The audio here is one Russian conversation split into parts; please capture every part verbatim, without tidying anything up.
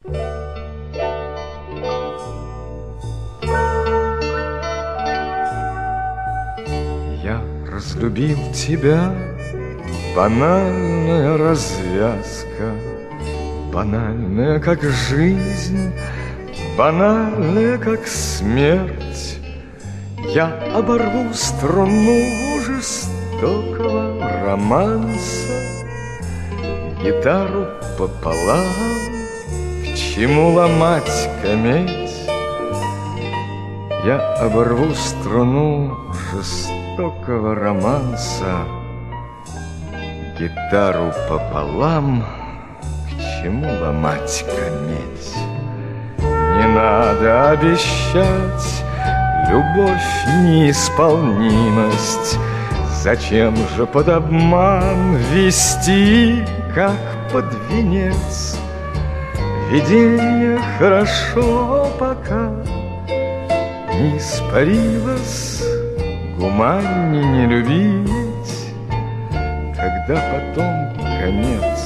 Я разлюбил тебя, банальная развязка, банальная, как жизнь, банальная, как смерть. Я оборву струну жестокого романса, гитару пополам, к чему ломать кометь? Я оборву струну жестокого романса, гитару пополам, к чему ломать кометь? Не надо обещать любовь, неисполнимость. Зачем же под обман вести, как под венец? Видение хорошо, пока не испарилось, гуманней не любить, когда потом конец.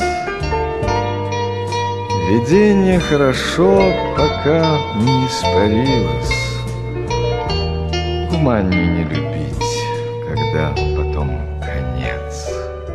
Видение хорошо, пока не испарилось, гуманней не любить, когда потом конец.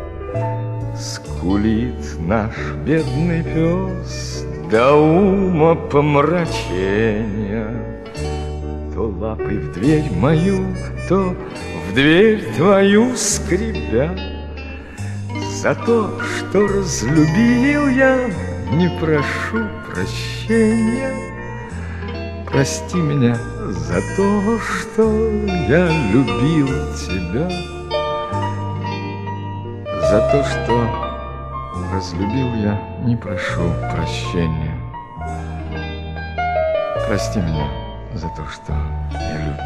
Скулит наш бедный пес до ума помрачения, то лапой в дверь мою, то в дверь твою скребя. За то, что разлюбил я, не прошу прощения. Прости меня за то, что я любил тебя, за то, что разлюбил я, не прошу прощения. Прости меня за то, что я любил.